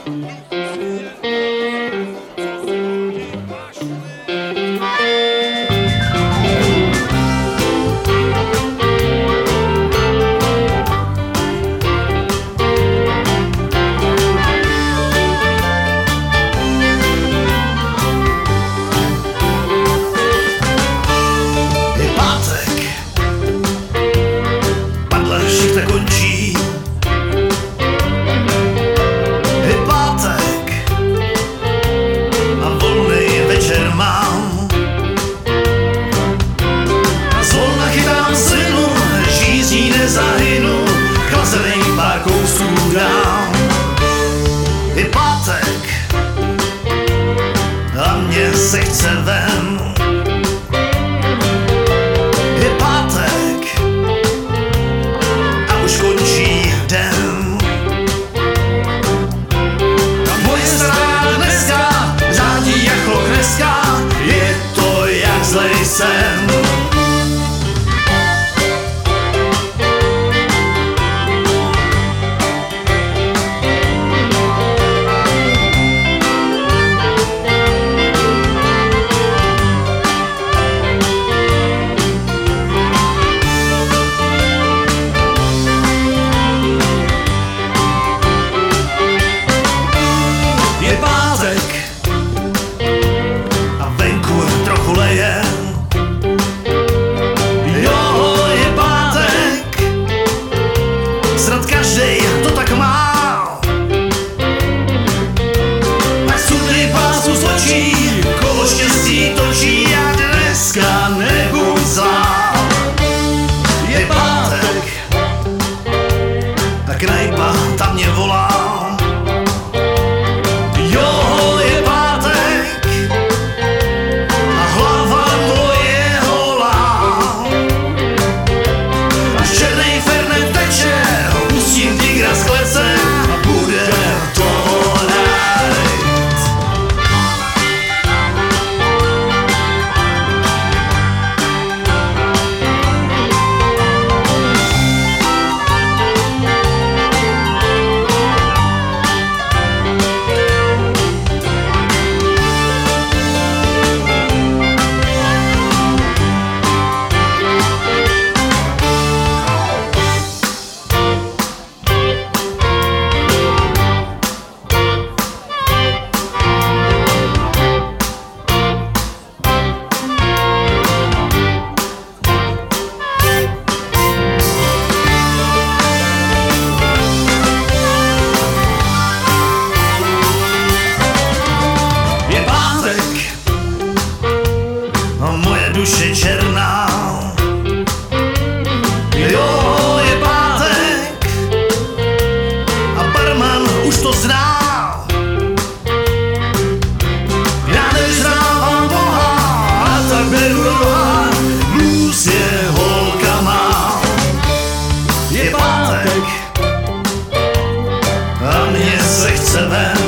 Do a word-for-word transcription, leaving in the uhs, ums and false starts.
Končí. Je pátek a volnej večer mám. Zvolna chytám slinu, žízní nezahynu, chlazenej pár kousů dám. Je pátek a mně se chce ven. Je pátek už končí den. A moje strana dneska řádí jako dneska, je to jak zlej sen. Každej to tak má. Tak sudný pásu zločí, kolo štěstí točí a dneska nebuď zlá. Je pátek a knajpa tam mě volá. Jo, je pátek a hlava moje holá. A černej fernet teče, pustím tigra z klece a bude to right. Moje duše černá. Jo, je pátek a barman už to zná. Já nevyznávám Boha a tak beru roha, blues je holka má. Je pátek a mně se chce ven.